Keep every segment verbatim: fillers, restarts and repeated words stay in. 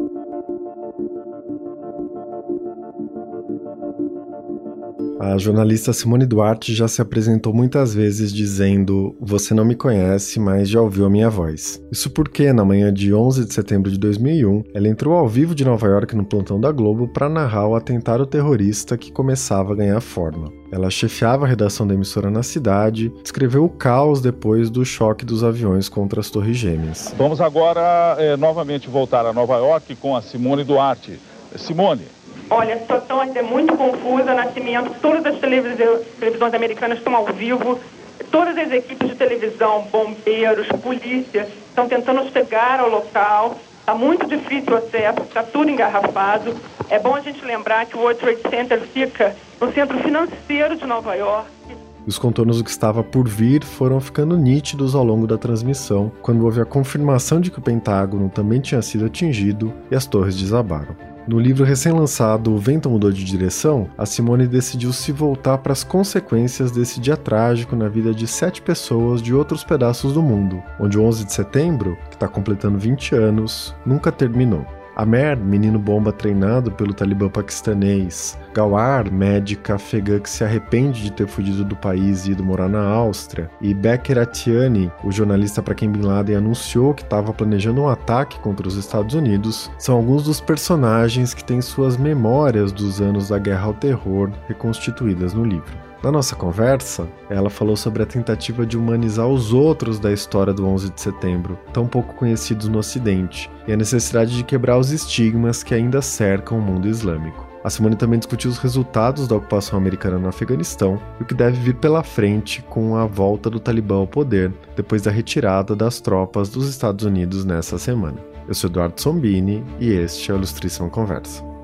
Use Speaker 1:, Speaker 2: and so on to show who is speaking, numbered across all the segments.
Speaker 1: A jornalista Simone Duarte já se apresentou muitas vezes dizendo: "Você não me conhece, mas já ouviu a minha voz". Isso porque, na manhã de onze de setembro de dois mil e um, ela entrou ao vivo de Nova York no plantão da Globo para narrar o atentado terrorista que começava a ganhar forma. Ela chefiava a redação da emissora na cidade, descreveu o caos depois do choque dos aviões contra as Torres Gêmeas.
Speaker 2: Vamos agora é, novamente voltar a Nova York com a Simone Duarte. Simone.
Speaker 3: Olha, a situação ainda é muito confusa. Nascimento, todas as televisões, televisões americanas estão ao vivo. Todas as equipes de televisão, bombeiros, polícia, estão tentando chegar ao local. Está muito difícil o acesso, está tudo engarrafado. É bom a gente lembrar que o World Trade Center fica no centro financeiro de Nova York.
Speaker 1: Os contornos do que estava por vir foram ficando nítidos ao longo da transmissão, quando houve a confirmação de que o Pentágono também tinha sido atingido e as torres desabaram. No livro recém-lançado O Vento Mudou de Direção, a Simone decidiu se voltar para as consequências desse dia trágico na vida de sete pessoas de outros pedaços do mundo, onde o onze de setembro, que está completando vinte anos, nunca terminou. Amer, menino bomba treinado pelo talibã paquistanês, Gawar, médica afegã que se arrepende de ter fugido do país e ido morar na Áustria, e Becker Atiani, o jornalista para quem Bin Laden anunciou que estava planejando um ataque contra os Estados Unidos, são alguns dos personagens que têm suas memórias dos anos da guerra ao terror reconstituídas no livro. Na nossa conversa, ela falou sobre a tentativa de humanizar os outros da história do onze de setembro, tão pouco conhecidos no Ocidente, e a necessidade de quebrar os estigmas que ainda cercam o mundo islâmico. A Simone também discutiu os resultados da ocupação americana no Afeganistão e o que deve vir pela frente com a volta do Talibã ao poder, depois da retirada das tropas dos Estados Unidos nessa semana. Eu sou Eduardo Sombini e este é o Ilustríssima Conversa.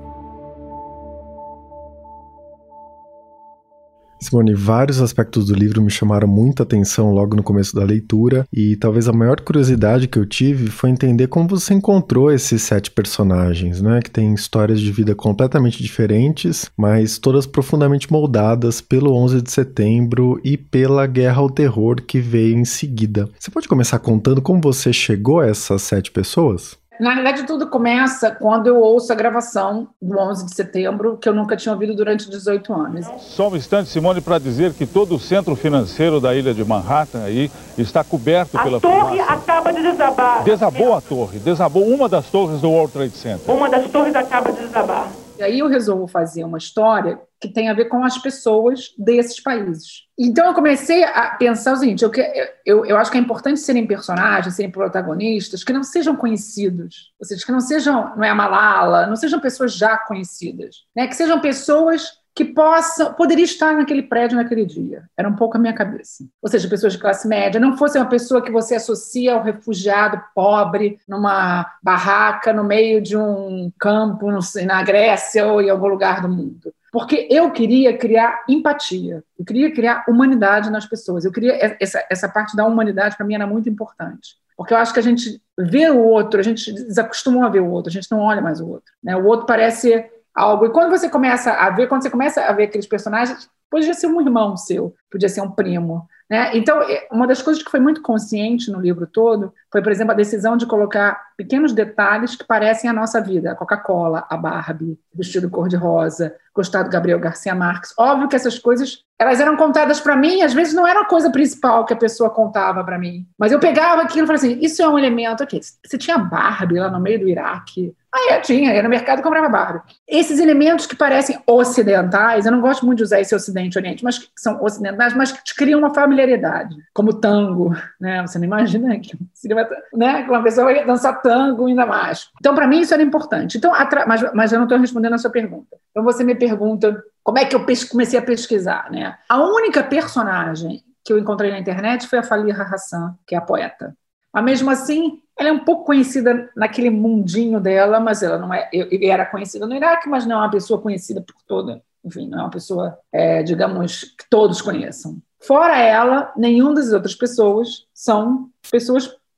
Speaker 1: Simone, vários aspectos do livro me chamaram muita atenção logo no começo da leitura e talvez a maior curiosidade que eu tive foi entender como você encontrou esses sete personagens, né, que têm histórias de vida completamente diferentes, mas todas profundamente moldadas pelo onze de setembro e pela guerra ao terror que veio em seguida. Você pode começar contando como você chegou a essas sete pessoas?
Speaker 4: Na realidade, tudo começa quando eu ouço a gravação do onze de setembro, que eu nunca tinha ouvido durante dezoito anos.
Speaker 2: Só um instante, Simone, para dizer que todo o centro financeiro da ilha de Manhattan aí está coberto
Speaker 3: a
Speaker 2: pela
Speaker 3: torre
Speaker 2: fumaça.
Speaker 3: Acaba de desabar.
Speaker 2: Desabou a torre, desabou uma das torres do World Trade Center.
Speaker 3: Uma das torres acaba de desabar.
Speaker 4: E aí eu resolvo fazer uma história que tem a ver com as pessoas desses países. Então eu comecei a pensar o seguinte, eu, eu, eu acho que é importante serem personagens, serem protagonistas, que não sejam conhecidos, ou seja, que não sejam, não é a Malala, não sejam pessoas já conhecidas, né? Que sejam pessoas que possam, poderiam estar naquele prédio naquele dia. Era um pouco a minha cabeça. Ou seja, pessoas de classe média, não fosse uma pessoa que você associa ao refugiado pobre numa barraca no meio de um campo, não sei, na Grécia ou em algum lugar do mundo. Porque eu queria criar empatia, eu queria criar humanidade nas pessoas, eu queria essa, essa parte da humanidade para mim era muito importante, porque eu acho que a gente vê o outro, a gente desacostumou a ver o outro, a gente não olha mais o outro, né? O outro parece algo, e quando você começa a ver, quando você começa a ver aqueles personagens, podia ser um irmão seu, podia ser um primo, né? Então, uma das coisas que foi muito consciente no livro todo foi, por exemplo, a decisão de colocar pequenos detalhes que parecem a nossa vida. A Coca-Cola, a Barbie, o vestido cor-de-rosa, gostar do Gabriel Garcia Marques. Óbvio que essas coisas, elas eram contadas para mim, às vezes não era a coisa principal que a pessoa contava para mim. Mas eu pegava aquilo e falava assim, isso é um elemento aqui. Você tinha Barbie lá no meio do Iraque? Ah, eu tinha, ia no mercado e comprava Barbie. Esses elementos que parecem ocidentais, eu não gosto muito de usar esse ocidente e oriente, mas que são ocidentais, mas que te criam uma familiaridade, como tango, né? Você não imagina que né? uma pessoa vai dançar tango ainda mais. Então, para mim, isso era importante. Então, atra... mas, mas eu não estou respondendo a sua pergunta. Então, você me pergunta como é que eu pes... comecei a pesquisar, né? A única personagem que eu encontrei na internet foi a Faliha Hassan, que é a poeta. Mas, mesmo assim, ela é um pouco conhecida naquele mundinho dela, mas ela não é... Eu, eu era conhecida no Iraque, mas não é uma pessoa conhecida por toda... Enfim, não é uma pessoa, é, digamos, que todos conheçam. Fora ela, nenhuma das outras pessoas são pessoas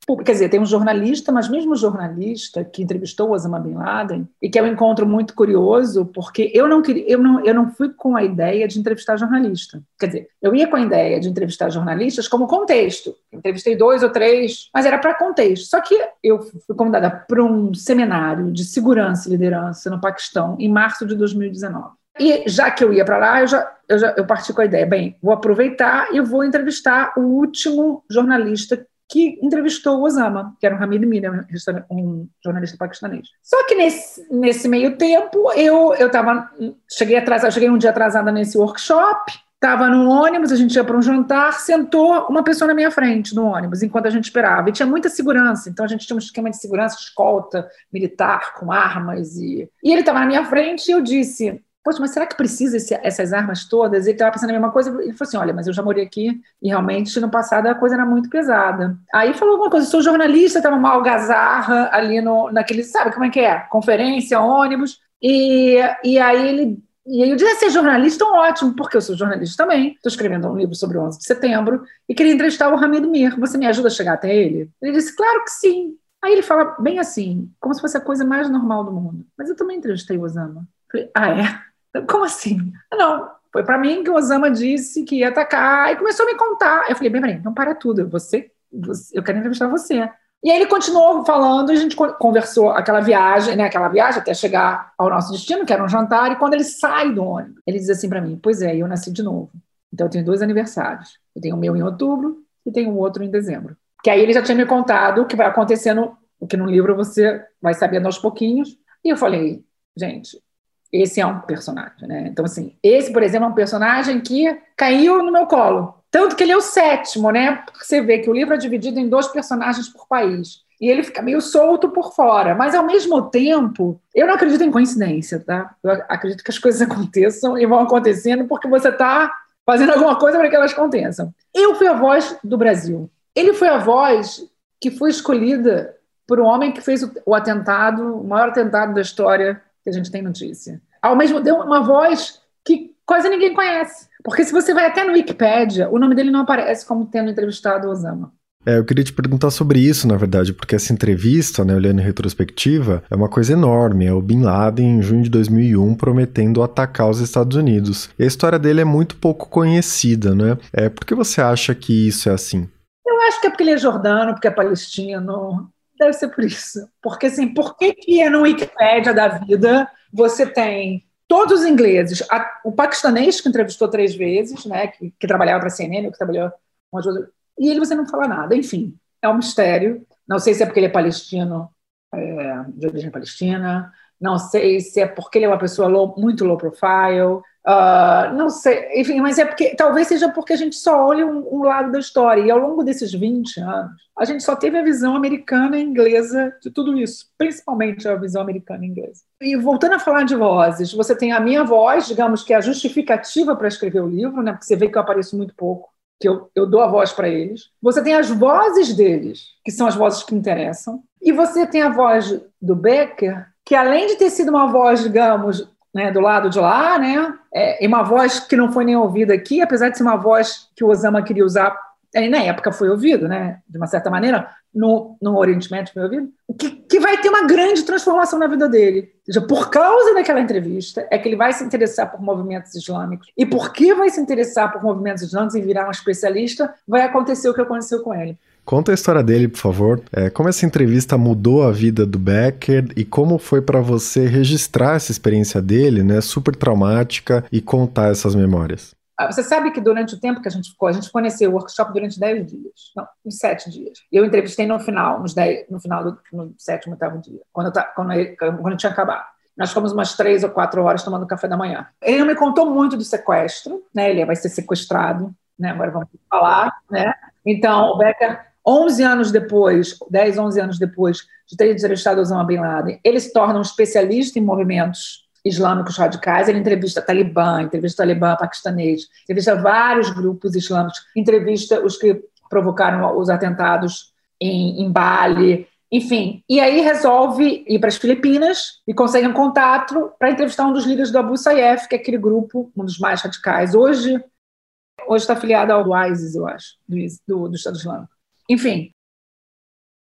Speaker 4: Quer dizer, tem um jornalista, mas mesmo o jornalista que entrevistou o Osama Bin Laden, e que é um encontro muito curioso, porque eu não, queria, eu não, eu não fui com a ideia de entrevistar jornalista. Quer dizer, eu ia com a ideia de entrevistar jornalistas como contexto. Entrevistei dois ou três, mas era para contexto. Só que eu fui convidada para um seminário de segurança e liderança no Paquistão em março de dois mil e dezenove. E já que eu ia para lá, eu, já, eu, já, eu parti com a ideia, bem, vou aproveitar e vou entrevistar o último jornalista que entrevistou o Osama, que era o Hamid Mir, um jornalista paquistanês. Só que nesse, nesse meio tempo, eu, eu tava, cheguei, atrasada, cheguei um dia atrasada nesse workshop, estava no ônibus, a gente ia para um jantar, sentou uma pessoa na minha frente no ônibus, enquanto a gente esperava. E tinha muita segurança, então a gente tinha um esquema de segurança, escolta militar, com armas. E, e ele estava na minha frente e eu disse... Poxa, mas será que precisa esse, essas armas todas? Ele estava pensando a mesma coisa, ele falou assim, olha, mas eu já morei aqui e realmente no passado a coisa era muito pesada. Aí falou alguma coisa, sou jornalista, estava uma algazarra ali no, naquele, sabe como é que é? Conferência, ônibus, e, e aí ele... E aí eu disse, ser jornalista, então ótimo, porque eu sou jornalista também, estou escrevendo um livro sobre o onze de setembro e queria entrevistar o Hamid Mir, você me ajuda a chegar até ele? Ele disse, claro que sim. Aí ele fala bem assim, como se fosse a coisa mais normal do mundo, mas eu também entrevistei o Osama. Eu falei, ah, é? Como assim? Não, foi para mim que o Osama disse que ia atacar e começou a me contar. Eu falei, bem, peraí, não para tudo, você, você, eu quero entrevistar você. E aí ele continuou falando, a gente conversou aquela viagem, né, aquela viagem até chegar ao nosso destino, que era um jantar, e quando ele sai do ônibus, ele diz assim para mim, pois é, eu nasci de novo. Então eu tenho dois aniversários. Eu tenho o meu em outubro e tenho o outro em dezembro. Que aí ele já tinha me contado o que vai acontecendo, o que no livro você vai sabendo aos pouquinhos. E eu falei, gente... Esse é um personagem, né? Então, assim, esse, por exemplo, é um personagem que caiu no meu colo. Tanto que ele é o sétimo, né? Porque você vê que o livro é dividido em dois personagens por país. E ele fica meio solto por fora. Mas, ao mesmo tempo, eu não acredito em coincidência, tá? Eu acredito que as coisas aconteçam e vão acontecendo porque você está fazendo alguma coisa para que elas aconteçam. Eu fui a voz do Brasil. Ele foi a voz que foi escolhida por um homem que fez o atentado, o maior atentado da história que a gente tem notícia. Ao mesmo tempo, uma voz que quase ninguém conhece. Porque se você vai até no Wikipédia, o nome dele não aparece como tendo entrevistado o Osama.
Speaker 1: É, eu queria te perguntar sobre isso, na verdade, porque essa entrevista, né, olhando em retrospectiva, é uma coisa enorme. É o Bin Laden, em junho de dois mil e um, prometendo atacar os Estados Unidos. E a história dele é muito pouco conhecida, né? É, por que você acha que isso é assim?
Speaker 4: Eu acho que é porque ele é jordano, porque é palestino... Deve ser por isso. Porque, assim, por que que é no Wikipédia da vida você tem todos os ingleses, a, o paquistanês que entrevistou três vezes, né, que, que trabalhava para a C N N, que trabalhou com as outras, e ele você não fala nada. Enfim, é um mistério. Não sei se é porque ele é palestino, é, de origem palestina, não sei se é porque ele é uma pessoa low, muito low profile, Uh, não sei, enfim, mas é porque talvez seja porque a gente só olha um, um lado da história, e ao longo desses vinte anos a gente só teve a visão americana e inglesa de tudo isso, principalmente a visão americana e inglesa. E voltando a falar de vozes, você tem a minha voz, digamos que é a justificativa para escrever o livro, né, porque você vê que eu apareço muito pouco, que eu, eu dou a voz para eles. Você tem as vozes deles, que são as vozes que interessam, e você tem a voz do Becker, que além de ter sido uma voz, digamos, né, do lado de lá, né, é, e uma voz que não foi nem ouvida aqui, apesar de ser uma voz que o Osama queria usar, é, na época foi ouvido, né, de uma certa maneira, no, no Oriente Médio foi ouvido, que, que vai ter uma grande transformação na vida dele. Ou seja, por causa daquela entrevista, é que ele vai se interessar por movimentos islâmicos, e porque vai se interessar por movimentos islâmicos e virar um especialista, vai acontecer o que aconteceu com ele.
Speaker 1: Conta a história dele, por favor. É, como essa entrevista mudou a vida do Becker e como foi para você registrar essa experiência dele, né, super traumática, e contar essas memórias?
Speaker 4: Você sabe que durante o tempo que a gente ficou, a gente ficou nesse workshop durante dez dias, não, uns sete dias. Eu entrevistei no final, nos dez, no final do no sétimo, oitavo dia, quando eu, quando, eu, quando eu tinha acabado. Nós ficamos umas três ou quatro horas tomando café da manhã. Ele não me contou muito do sequestro, né? Ele vai ser sequestrado, né? Agora vamos falar, né? Então, o Becker, onze anos depois, dez, onze anos depois de ter entrevistado Osama Bin Laden, ele se torna um especialista em movimentos islâmicos radicais. Ele entrevista Talibã, entrevista Talibã paquistanês, entrevista vários grupos islâmicos, entrevista os que provocaram os atentados em, em Bali, enfim. E aí resolve ir para as Filipinas e consegue um contato para entrevistar um dos líderes do Abu Sayyaf, que é aquele grupo, um dos mais radicais. Hoje hoje está afiliado ao ISIS, eu acho, do, do, do Estado Islâmico. Enfim,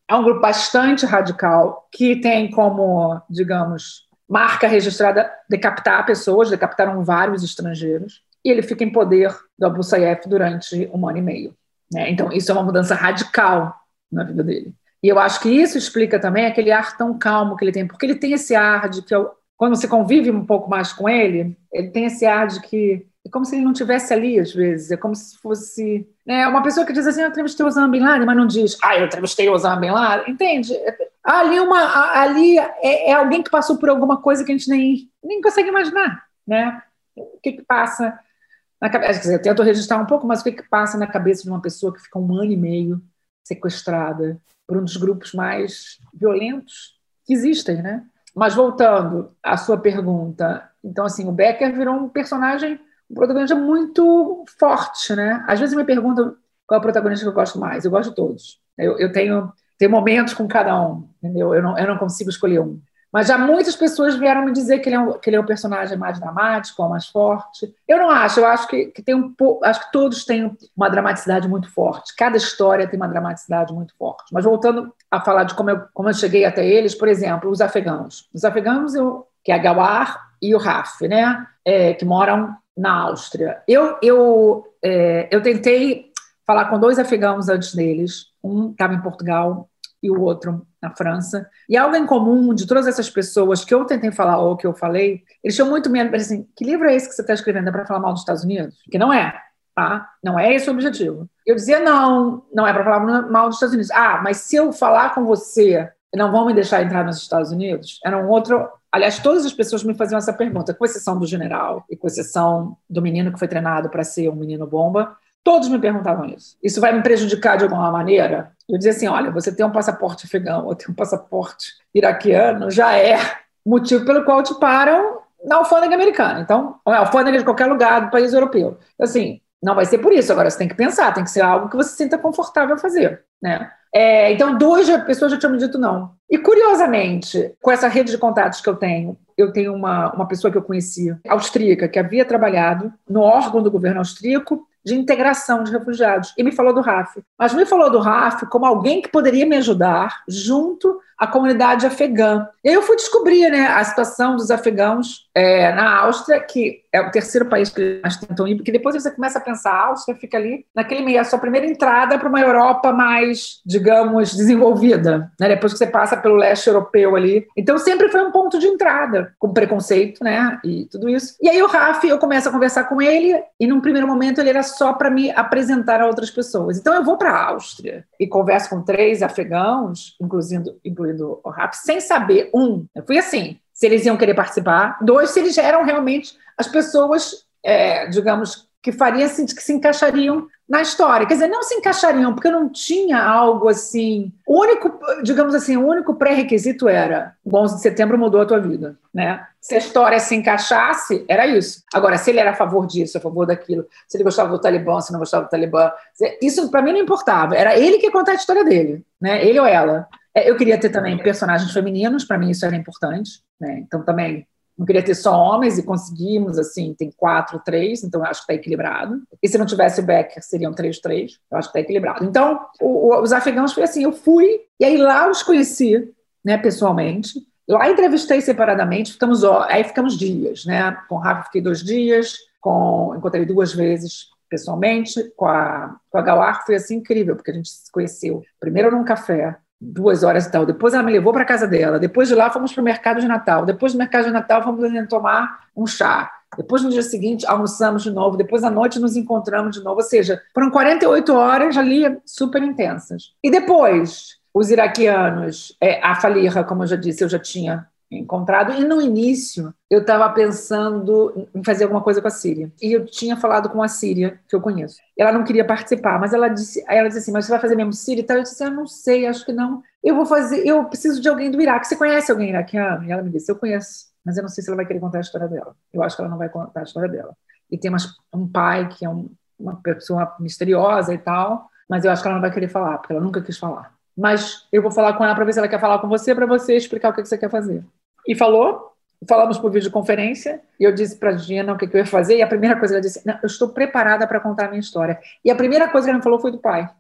Speaker 4: é um grupo bastante radical, que tem como, digamos, marca registrada decapitar pessoas, decapitaram vários estrangeiros, e ele fica em poder do Abu Sayyaf durante um ano e meio. Né? Então, isso é uma mudança radical na vida dele. E eu acho que isso explica também aquele ar tão calmo que ele tem, porque ele tem esse ar de que, eu, quando você convive um pouco mais com ele, ele tem esse ar de que é como se ele não estivesse ali, às vezes. É como se fosse... Né, uma pessoa que diz assim, eu entrevistei o Osama Bin Laden, mas não diz, ah, eu entrevistei o Osama Bin Laden. Entende? Ali, uma, ali é, é alguém que passou por alguma coisa que a gente nem, nem consegue imaginar. Né? O que que passa na cabeça? Quer dizer, eu tento registrar um pouco, mas o que que passa na cabeça de uma pessoa que fica um ano e meio sequestrada por um dos grupos mais violentos que existem, né? Mas voltando à sua pergunta, então, assim, o Becker virou um personagem, um protagonista muito forte, né? Às vezes me perguntam qual é o protagonista que eu gosto mais. Eu gosto de todos. Eu, eu tenho, tenho momentos com cada um, entendeu? Eu não, eu não consigo escolher um. Mas já muitas pessoas vieram me dizer que ele é um, que ele é um personagem mais dramático, mais forte. Eu não acho, eu acho que, que tem um pouco, acho que todos têm uma dramaticidade muito forte. Cada história tem uma dramaticidade muito forte. Mas voltando a falar de como eu, como eu cheguei até eles, por exemplo, os afegãos. Os afegãos, eu, que é a Gawar e o Raf, né? É, que moram na Áustria. Eu, eu, é, eu tentei falar com dois afegãos antes deles. Um estava em Portugal e o outro na França. E algo em comum de todas essas pessoas que eu tentei falar ou que eu falei, eles tinham muito medo, assim, que livro é esse que você está escrevendo? É para falar mal dos Estados Unidos? Que não é, tá? Não é esse o objetivo. Eu dizia, não, não é para falar mal dos Estados Unidos. Ah, mas se eu falar com você, não vão me deixar entrar nos Estados Unidos? Era um outro... Aliás, todas as pessoas me faziam essa pergunta, com exceção do general e com exceção do menino que foi treinado para ser um menino bomba. Todos me perguntavam isso. Isso vai me prejudicar de alguma maneira? Eu dizia assim, olha, você tem um passaporte afegão ou tem um passaporte iraquiano, já é motivo pelo qual te param na alfândega americana. Então, ou é alfândega de qualquer lugar do país europeu. Assim, não vai ser por isso. Agora, você tem que pensar, tem que ser algo que você se sinta confortável a fazer, né? É, então, duas pessoas já tinham me dito não. E, curiosamente, com essa rede de contatos que eu tenho, eu tenho uma, uma pessoa que eu conheci, austríaca, que havia trabalhado no órgão do governo austríaco de integração de refugiados, e me falou do Raf. Mas me falou do Raf como alguém que poderia me ajudar junto à comunidade afegã. E aí eu fui descobrir, né, a situação dos afegãos é, na Áustria, que é o terceiro país que mais tentam ir, porque depois você começa a pensar, a Áustria fica ali naquele meio, a sua primeira entrada para uma Europa mais, digamos, desenvolvida, né, depois que você passa pelo leste europeu ali. Então sempre foi um ponto de entrada, com preconceito, né, e tudo isso. E aí o Raf, eu começo a conversar com ele, e num primeiro momento ele era só para me apresentar a outras pessoas. Então eu vou para a Áustria e converso com três afegãos, incluindo, incluindo o Raf, sem saber, um, eu fui assim, se eles iam querer participar, dois, se eles eram realmente as pessoas, é, digamos, que fariam assim, que se encaixariam na história. Quer dizer, não se encaixariam, porque não tinha algo assim... O único, digamos assim, o único pré-requisito era o onze de setembro mudou a tua vida, né? Se a história se encaixasse, era isso. Agora, se ele era a favor disso, a favor daquilo, se ele gostava do Talibã, se não gostava do Talibã, isso para mim não importava. Era ele que ia contar a história dele, né? Ele ou ela. Eu queria ter também personagens femininos, para mim isso era importante, né? Então também não queria ter só homens e conseguimos, assim, tem quatro, três, então eu acho que está equilibrado. E se não tivesse o Becker, seriam três, três, eu acho que está equilibrado. Então, o, o, os afegãos foi assim, eu fui, e aí lá os conheci, né, pessoalmente. Lá entrevistei separadamente, ficamos, aí ficamos dias, né? Com o Rafa fiquei dois dias, com, encontrei duas vezes pessoalmente, com a, com a Gawar foi assim incrível, porque a gente se conheceu primeiro num café, duas horas e tal. Depois ela me levou para a casa dela. Depois de lá, fomos para o mercado de Natal. Depois do mercado de Natal, fomos tomar um chá. Depois, no dia seguinte, almoçamos de novo. Depois, à noite, nos encontramos de novo. Ou seja, foram quarenta e oito horas ali super intensas. E depois, os iraquianos, é, a Faliha, como eu já disse, eu já tinha encontrado. E no início, eu estava pensando em fazer alguma coisa com a Síria. E eu tinha falado com a Síria, que eu conheço. Ela não queria participar, mas ela disse, aí ela disse assim, mas você vai fazer mesmo Síria? Eu disse, eu não sei, acho que não. Eu vou fazer, eu preciso de alguém do Iraque. Você conhece alguém iraquiano? E ela me disse, eu conheço, mas eu não sei se ela vai querer contar a história dela. Eu acho que ela não vai contar a história dela. E tem umas, um pai que é um, uma pessoa misteriosa e tal, mas eu acho que ela não vai querer falar, porque ela nunca quis falar. Mas eu vou falar com ela para ver se ela quer falar com você, para você explicar o que você quer fazer. E falou, falamos por videoconferência, e eu disse para a Gina o que eu ia fazer, e a primeira coisa que ela disse, não, eu estou preparada para contar a minha história. E a primeira coisa que ela me falou foi do pai.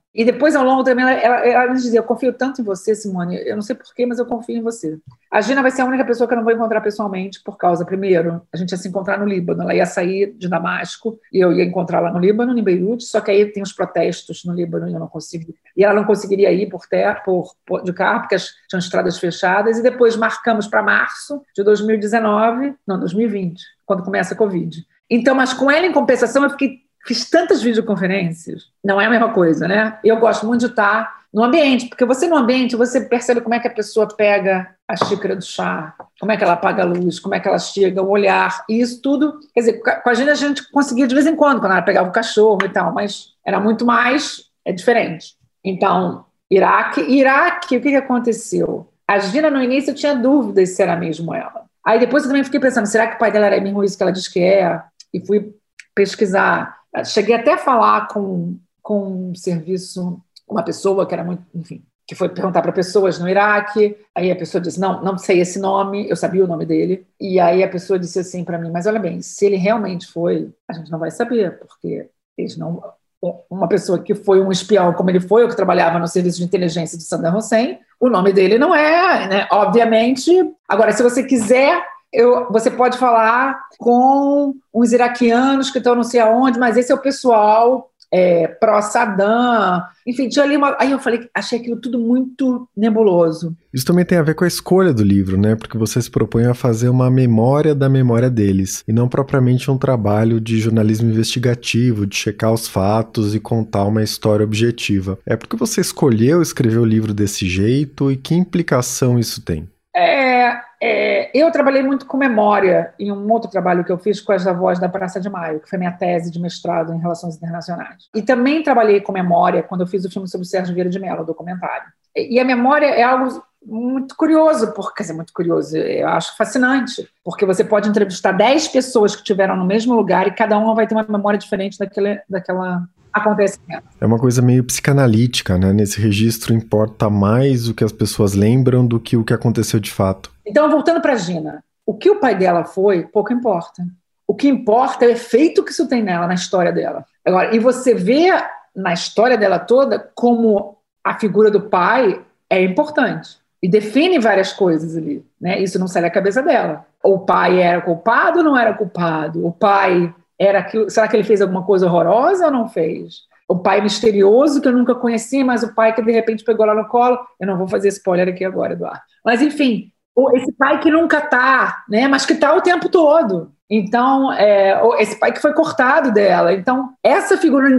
Speaker 4: E depois, ao longo também, ela, ela, ela dizia, eu confio tanto em você, Simone, eu não sei porquê, mas eu confio em você. A Gina vai ser a única pessoa que eu não vou encontrar pessoalmente, por causa, primeiro, a gente ia se encontrar no Líbano, ela ia sair de Damasco, e eu ia encontrá-la no Líbano, em Beirute, só que aí tem os protestos no Líbano, e eu não consigo, e ela não conseguiria ir por terra, por, por, de carro, porque as, tinham estradas fechadas, e depois marcamos para março de dois mil e dezenove, não, dois mil e vinte, quando começa a Covid. Então, mas com ela, em compensação, eu fiquei Fiz tantas videoconferências, não é a mesma coisa, né? Eu gosto muito de estar no ambiente, porque você no ambiente, você percebe como é que a pessoa pega a xícara do chá, como é que ela apaga a luz, como é que ela chega, o olhar, e isso tudo, quer dizer, com a gente a gente conseguia de vez em quando, quando ela pegava o cachorro e tal, mas era muito mais, é diferente. Então, Iraque, Iraque, o que, que aconteceu? A Gina, no início, eu tinha dúvidas se era mesmo ela. Aí depois eu também fiquei pensando, será que o pai dela era mesmo isso que ela diz que é? E fui pesquisar. Cheguei até a falar com, com um serviço, uma pessoa que era muito, enfim, que foi perguntar para pessoas no Iraque, aí a pessoa disse, não, não sei esse nome, eu sabia o nome dele, e aí a pessoa disse assim para mim, mas olha bem, se ele realmente foi, a gente não vai saber, porque eles não... Uma pessoa que foi um espião como ele foi, ou que trabalhava no serviço de inteligência de Saddam Hussein, o nome dele não é, né? Obviamente. Agora, se você quiser... Eu, você pode falar com uns iraquianos que estão não sei aonde, mas esse é o pessoal é, pró-Saddam. Enfim, tinha ali uma... Aí eu falei, achei aquilo tudo muito nebuloso.
Speaker 1: Isso também tem a ver com a escolha do livro, né? Porque você se propõe a fazer uma memória da memória deles, e não propriamente um trabalho de jornalismo investigativo, de checar os fatos e contar uma história objetiva. É porque você escolheu escrever o livro desse jeito e que implicação isso tem?
Speaker 4: É... É, eu trabalhei muito com memória em um outro trabalho que eu fiz com as avós da Praça de Maio, que foi minha tese de mestrado em Relações Internacionais. E também trabalhei com memória quando eu fiz o filme sobre o Sérgio Vieira de Mello, o documentário. E a memória é algo muito curioso, porque, quer dizer, muito curioso, eu acho fascinante, porque você pode entrevistar dez pessoas que estiveram no mesmo lugar e cada uma vai ter uma memória diferente daquele, daquela acontecimento.
Speaker 1: É uma coisa meio psicanalítica, né? Nesse registro importa mais o que as pessoas lembram do que o que aconteceu de fato.
Speaker 4: Então, voltando para a Gina, o que o pai dela foi, pouco importa. O que importa é o efeito que isso tem nela, na história dela. Agora, e você vê na história dela toda como a figura do pai é importante e define várias coisas ali, né? Isso não sai da cabeça dela. O pai era culpado ou não era culpado? O pai era aquilo, será que ele fez alguma coisa horrorosa ou não fez? O pai misterioso que eu nunca conheci, mas o pai que de repente pegou lá no colo. Eu não vou fazer spoiler aqui agora, Eduardo. Mas enfim, esse pai que nunca está, né? Mas que está o tempo todo. Então, é, esse pai que foi cortado dela. Então, essa figura,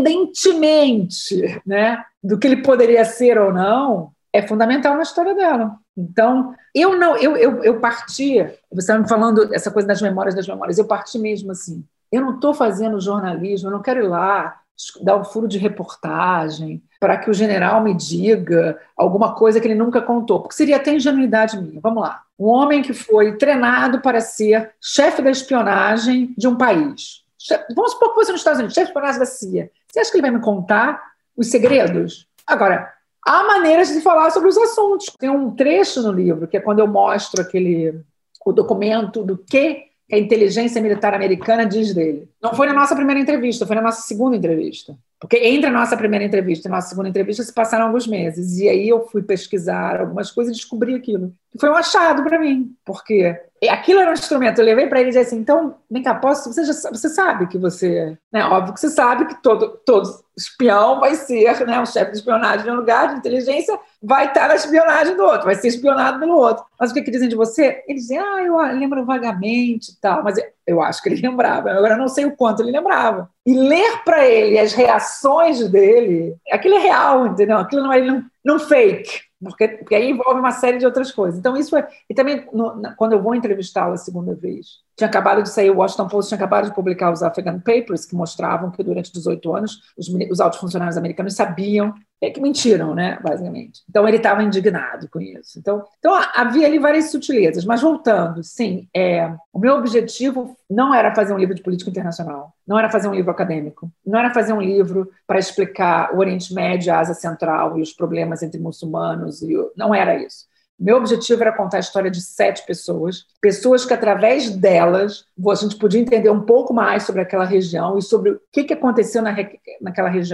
Speaker 4: independentemente, né, do que ele poderia ser ou não, é fundamental na história dela. Então, eu não, eu, eu, eu parti, você estava me falando essa coisa das memórias, das memórias, eu parti mesmo assim, eu não estou fazendo jornalismo, eu não quero ir lá dar um furo de reportagem para que o general me diga alguma coisa que ele nunca contou, porque seria até ingenuidade minha. Vamos lá. Um homem que foi treinado para ser chefe da espionagem de um país. Vamos supor que fosse nos Estados Unidos, chefe de espionagem da C I A. Você acha que ele vai me contar os segredos? Agora, há maneiras de falar sobre os assuntos. Tem um trecho no livro, que é quando eu mostro aquele, o documento do que que a inteligência militar americana diz dele. Não foi na nossa primeira entrevista, foi na nossa segunda entrevista. Porque entre a nossa primeira entrevista e a nossa segunda entrevista se passaram alguns meses. E aí eu fui pesquisar algumas coisas e descobri aquilo. E foi um achado para mim, porque aquilo era um instrumento. Eu levei para ele e disse assim, então, vem cá, posso, você, já, você sabe que você... Né, óbvio que você sabe que todo, todo espião vai ser, né, um chefe de espionagem de um lugar, de inteligência, vai estar na espionagem do outro, vai ser espionado pelo outro. Mas o que, que dizem de você? Eles dizem, ah, eu lembro vagamente e tal. Mas eu acho que ele lembrava. Agora eu não sei o quanto ele lembrava. E ler para ele as reações dele, aquilo é real, entendeu? Aquilo não é não, não fake, porque, porque aí envolve uma série de outras coisas. Então isso é... E também, no, na, quando eu vou entrevistá-lo a segunda vez, tinha acabado de sair, o Washington Post tinha acabado de publicar os Afghan Papers, que mostravam que durante dezoito anos os, os altos funcionários americanos sabiam é que mentiram, né, basicamente. Então ele estava indignado com isso. Então, então havia ali várias sutilezas. Mas voltando, sim, é, o meu objetivo não era fazer um livro de política internacional, não era fazer um livro acadêmico, não era fazer um livro para explicar o Oriente Médio, a Ásia Central e os problemas entre muçulmanos, e o, não era isso. Meu objetivo era contar a história de sete pessoas, pessoas que, através delas, a gente podia entender um pouco mais sobre aquela região e sobre o que, que aconteceu na, naquela região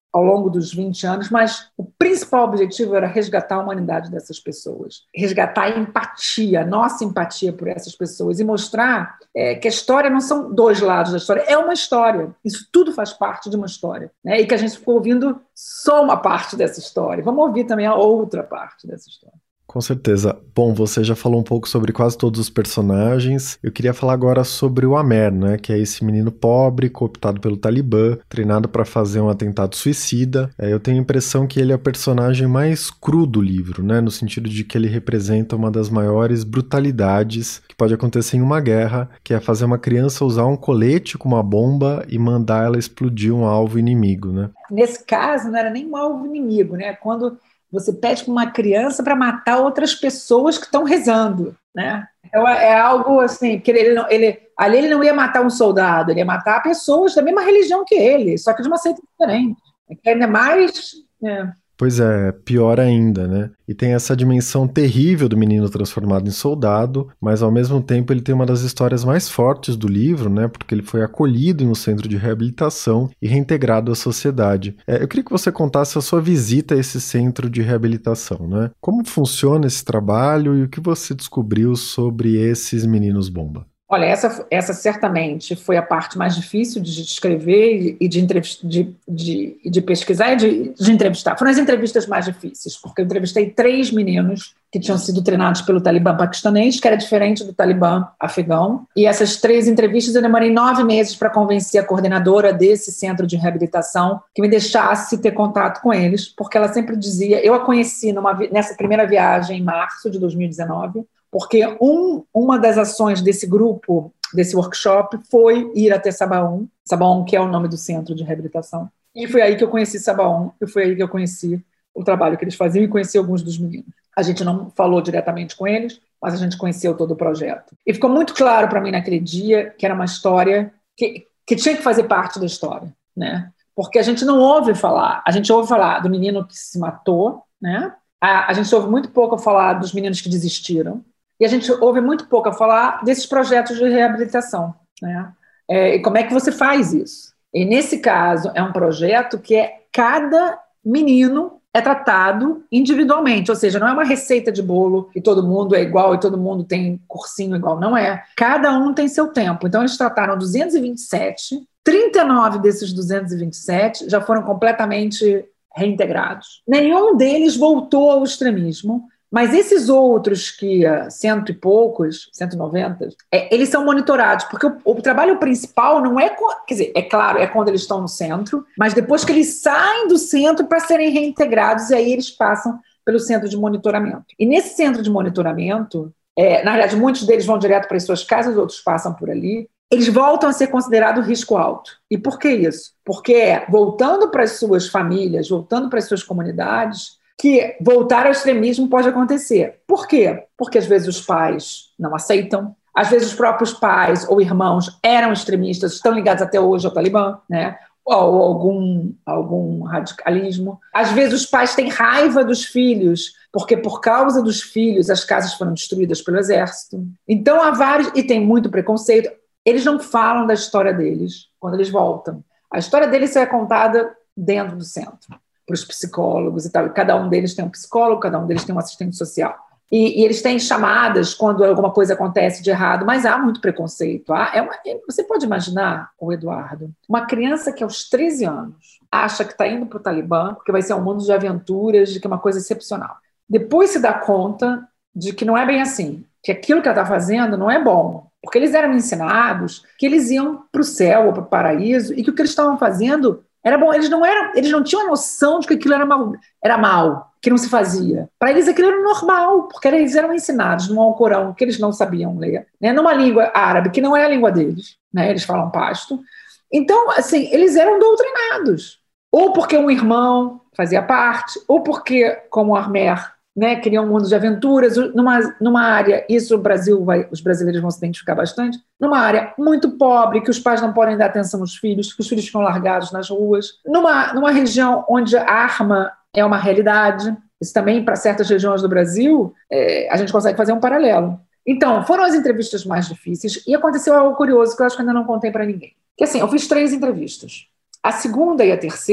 Speaker 4: ao longo dos vinte anos, mas o principal objetivo era resgatar a humanidade dessas pessoas, resgatar a empatia, nossa empatia por essas pessoas e mostrar é, que a história não são dois lados da história, é uma história. Isso tudo faz parte de uma história, né? E que a gente ficou ouvindo só uma parte dessa história. Vamos ouvir também a outra parte dessa história.
Speaker 1: Com certeza. Bom, você já falou um pouco sobre quase todos os personagens. Eu queria falar agora sobre o Amer, né, que é esse menino pobre, cooptado pelo Talibã, treinado para fazer um atentado suicida. É, eu tenho a impressão que ele é o personagem mais cru do livro, né, no sentido de que ele representa uma das maiores brutalidades que pode acontecer em uma guerra, que é fazer uma criança usar um colete com uma bomba e mandar ela explodir um alvo inimigo, né?
Speaker 4: Nesse caso, não era nem um alvo inimigo, né? Quando você pede para uma criança para matar outras pessoas que estão rezando, né? Então, é algo assim, que ele, não, ele, ali ele não ia matar um soldado, ele ia matar pessoas da mesma religião que ele, só que de uma seita diferente. É ainda mais... É.
Speaker 1: Pois é, pior ainda, né? E tem essa dimensão terrível do menino transformado em soldado, mas ao mesmo tempo ele tem uma das histórias mais fortes do livro, né? Porque ele foi acolhido em um centro de reabilitação e reintegrado à sociedade. É, eu queria que você contasse a sua visita a esse centro de reabilitação, né? Como funciona esse trabalho e o que você descobriu sobre esses meninos bomba?
Speaker 4: Olha, essa, essa certamente foi a parte mais difícil de escrever e de, de, de, de pesquisar e de, de entrevistar. Foram as entrevistas mais difíceis, porque eu entrevistei três meninos que tinham sido treinados pelo Talibã paquistanês, que era diferente do Talibã afegão. E essas três entrevistas eu demorei nove meses para convencer a coordenadora desse centro de reabilitação que me deixasse ter contato com eles, porque ela sempre dizia... Eu a conheci numa, nessa primeira viagem em março de dois mil e dezenove, porque um, uma das ações desse grupo, desse workshop, foi ir até Sabaon, Sabaon, que é o nome do centro de reabilitação. E foi aí que eu conheci Sabaon, e foi aí que eu conheci o trabalho que eles faziam e conheci alguns dos meninos. A gente não falou diretamente com eles, mas a gente conheceu todo o projeto. E ficou muito claro para mim naquele dia que era uma história que, que tinha que fazer parte da história, né? Porque a gente não ouve falar, a gente ouve falar do menino que se matou, né? A, a gente ouve muito pouco falar dos meninos que desistiram, e a gente ouve muito pouco a falar desses projetos de reabilitação, né? É, e como é que você faz isso? E nesse caso, é um projeto que é cada menino é tratado individualmente, ou seja, não é uma receita de bolo e todo mundo é igual e todo mundo tem cursinho igual, não é. Cada um tem seu tempo. Então, eles trataram duzentos e vinte e sete, trinta e nove desses duzentos e vinte e sete já foram completamente reintegrados. Nenhum deles voltou ao extremismo, mas esses outros que, cento e poucos, cento e noventa, é, eles são monitorados, porque o, o trabalho principal não é, quer dizer, é claro, é quando eles estão no centro, mas depois que eles saem do centro para serem reintegrados, e aí eles passam pelo centro de monitoramento. E nesse centro de monitoramento, é, na verdade, muitos deles vão direto para as suas casas, outros passam por ali, eles voltam a ser considerados risco alto. E por que isso? Porque voltando para as suas famílias, voltando para as suas comunidades, que voltar ao extremismo pode acontecer. Por quê? Porque às vezes os pais não aceitam, às vezes os próprios pais ou irmãos eram extremistas, estão ligados até hoje ao Talibã, né? Ou algum, algum radicalismo. Às vezes os pais têm raiva dos filhos, porque por causa dos filhos as casas foram destruídas pelo exército. Então há vários, e tem muito preconceito, eles não falam da história deles quando eles voltam. A história deles é contada dentro do centro, para os psicólogos e tal. Cada um deles tem um psicólogo, cada um deles tem um assistente social. E, e eles têm chamadas quando alguma coisa acontece de errado, mas há muito preconceito. Há, é uma, você pode imaginar, o Eduardo, uma criança que aos treze anos acha que está indo para o Talibã, porque vai ser um mundo de aventuras, de que é uma coisa excepcional. Depois se dá conta de que não é bem assim, que aquilo que ela está fazendo não é bom, porque eles eram ensinados que eles iam para o céu ou para o paraíso e que o que eles estavam fazendo era bom. Eles não, eram, eles não tinham a noção de que aquilo era mal, era mal, que não se fazia. Para eles aquilo era normal, porque eles eram ensinados no Alcorão, que eles não sabiam ler, né, numa língua árabe, que não é a língua deles, né, eles falam pasto. Então, assim, eles eram doutrinados. Ou porque um irmão fazia parte, ou porque, como o Amer, né, queriam um mundo de aventuras, numa, numa área, isso o Brasil vai, os brasileiros vão se identificar bastante, numa área muito pobre, que os pais não podem dar atenção aos filhos, que os filhos ficam largados nas ruas, numa, numa região onde a arma é uma realidade. Isso também, para certas regiões do Brasil, é, a gente consegue fazer um paralelo. Então, foram as entrevistas mais difíceis, e aconteceu algo curioso que eu acho que ainda não contei para ninguém. Que assim, eu fiz três entrevistas. A segunda e a terceira,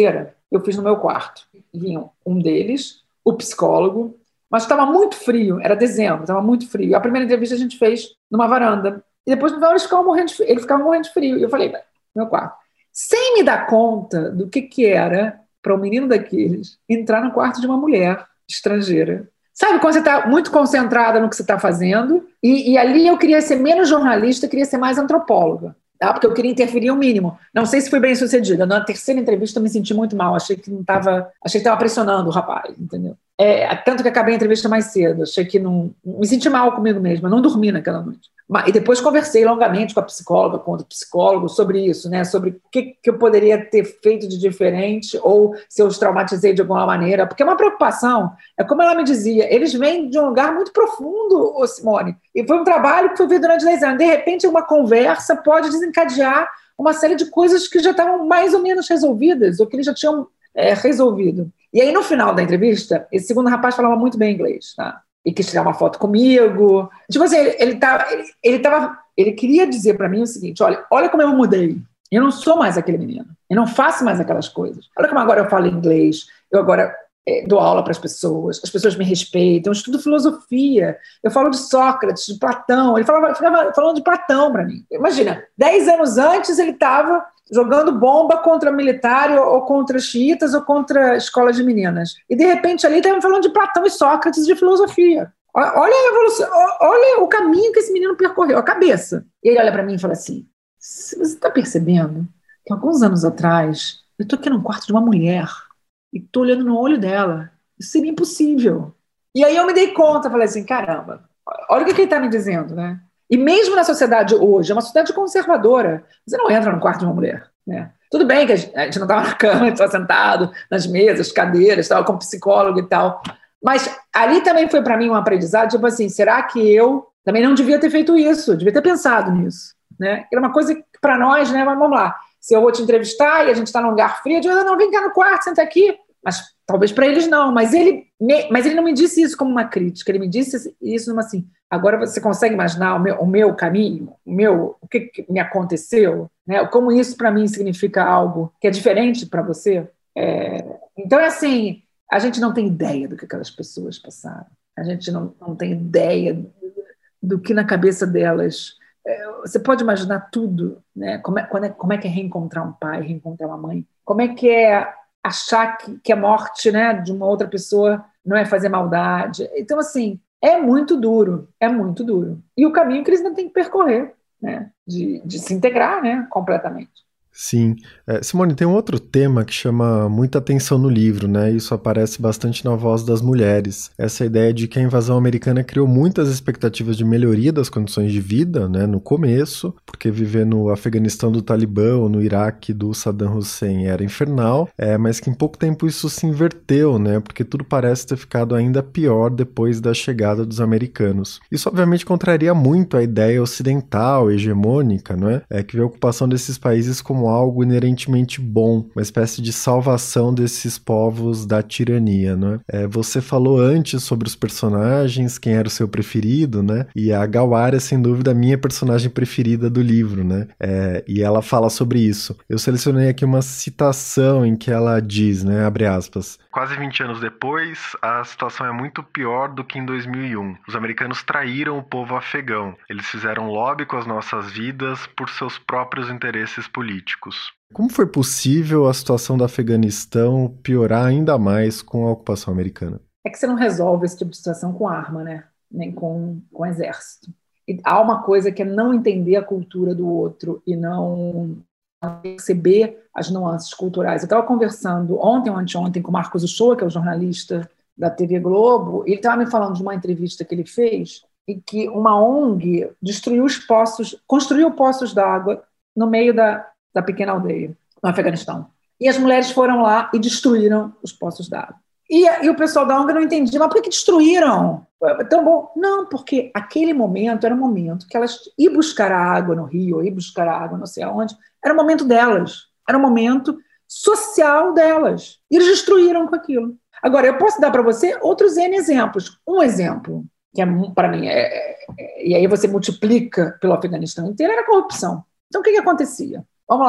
Speaker 4: eu fiz no meu quarto. Vinham um deles, o psicólogo, mas estava muito frio, era dezembro, estava muito frio. A primeira entrevista a gente fez numa varanda. E depois no verão eles ficavam morrendo de frio. Ele ficava morrendo de frio. E eu falei, meu quarto. Sem me dar conta do que, que era para um menino daqueles entrar no quarto de uma mulher estrangeira. Sabe, quando você está muito concentrada no que você está fazendo, e, e ali eu queria ser menos jornalista, queria ser mais antropóloga. Tá? Porque eu queria interferir o mínimo. Não sei se fui bem sucedida. Na terceira entrevista eu me senti muito mal. Achei que não estava, achei que estava pressionando o rapaz, entendeu? É, tanto que acabei a entrevista mais cedo. Achei que não, me senti mal comigo mesma. Não dormi naquela noite. E depois conversei longamente com a psicóloga, com o psicólogo sobre isso, né? Sobre o que, que eu poderia ter feito de diferente ou se eu os traumatizei de alguma maneira. Porque é uma preocupação. É como ela me dizia, eles vêm de um lugar muito profundo, ô Simone. E foi um trabalho que foi feito durante dez anos. De repente, uma conversa pode desencadear uma série de coisas que já estavam mais ou menos resolvidas ou que eles já tinham é, resolvido. E aí, no final da entrevista, esse segundo rapaz falava muito bem inglês, tá? E quis tirar uma foto comigo. Tipo assim, ele, ele, tava, ele, ele, tava, ele queria dizer para mim o seguinte, olha, olha como eu mudei. Eu não sou mais aquele menino. Eu não faço mais aquelas coisas. Olha como agora eu falo inglês. Eu agora é, dou aula para as pessoas. As pessoas me respeitam. Eu estudo filosofia. Eu falo de Sócrates, de Platão. Ele falava, ficava falando de Platão para mim. Imagina, dez anos antes ele estava jogando bomba contra militar ou contra xiitas ou contra escolas de meninas. E, de repente, ali estavam falando de Platão e Sócrates, de filosofia. Olha a evolução, olha o caminho que esse menino percorreu, a cabeça. E ele olha para mim e fala assim, você está percebendo que alguns anos atrás eu estou aqui num quarto de uma mulher e estou olhando no olho dela. Isso seria impossível. E aí eu me dei conta, falei assim, caramba, olha o que ele está me dizendo, né? E mesmo na sociedade hoje, é uma sociedade conservadora, você não entra no quarto de uma mulher, né? Tudo bem que a gente não estava na cama, a gente estava sentado nas mesas, cadeiras, estava com psicólogo e tal, mas ali também foi para mim um aprendizado, tipo assim, será que eu também não devia ter feito isso, devia ter pensado nisso, né? Era uma coisa que para nós, né, mas vamos lá, se eu vou te entrevistar e a gente está num lugar frio, eu digo, não, vem cá no quarto, senta aqui, mas talvez para eles não, mas ele, me, mas ele não me disse isso como uma crítica, ele me disse isso numa assim, agora você consegue imaginar o meu, o meu caminho, o, meu, o que, que me aconteceu, né? Como isso para mim significa algo que é diferente para você? É, então é assim, a gente não tem ideia do que aquelas pessoas passaram, a gente não, não tem ideia do, do que na cabeça delas, é, você pode imaginar tudo, né? Como é, como é, como é que é reencontrar um pai, reencontrar uma mãe, como é que é achar que, que a morte, né, de uma outra pessoa não é fazer maldade. Então, assim, é muito duro, é muito duro. E o caminho que eles ainda têm que percorrer, né, de, de se integrar, né, completamente.
Speaker 1: Sim. É, Simone, tem um outro tema que chama muita atenção no livro, né? Isso aparece bastante na voz das mulheres. Essa ideia de que a invasão americana criou muitas expectativas de melhoria das condições de vida, né? No começo, porque viver no Afeganistão do Talibã ou no Iraque do Saddam Hussein era infernal, é, mas que em pouco tempo isso se inverteu, né? Porque tudo parece ter ficado ainda pior depois da chegada dos americanos. Isso, obviamente, contraria muito a ideia ocidental, hegemônica, não é? É, que vê a ocupação desses países como algo inerentemente bom, uma espécie de salvação desses povos da tirania, né? É, você falou antes sobre os personagens, quem era o seu preferido, né? E a Gawar é sem dúvida a minha personagem preferida do livro, né? É, e ela fala sobre isso. Eu selecionei aqui uma citação em que ela diz, né? Abre aspas. Quase vinte anos depois, a situação é muito pior do que em dois mil e um. Os americanos traíram o povo afegão. Eles fizeram lobby com as nossas vidas por seus próprios interesses políticos. Como foi possível a situação do Afeganistão piorar ainda mais com a ocupação americana?
Speaker 4: É que você não resolve esse tipo de situação com arma, né? Nem com, com exército. E há uma coisa que é não entender a cultura do outro e não perceber as nuances culturais. Eu estava conversando ontem ou anteontem com o Marcos Uchoa, que é o jornalista da T V Globo, e ele estava me falando de uma entrevista que ele fez em que uma O N G destruiu os poços, construiu poços d'água no meio da, da pequena aldeia, no Afeganistão. E as mulheres foram lá e destruíram os poços d'água. E, e o pessoal da O N G não entendia, mas por que destruíram? Tão bom. Não, porque aquele momento era um momento que elas iam buscar a água no rio, iam buscar a água não sei aonde, era o momento delas, era o momento social delas. E eles destruíram com aquilo. Agora, eu posso dar para você outros N exemplos. Um exemplo, que é, para mim, é, é, e aí você multiplica pelo Afeganistão inteiro, era a corrupção. Então, o que, que acontecia? Vamos lá,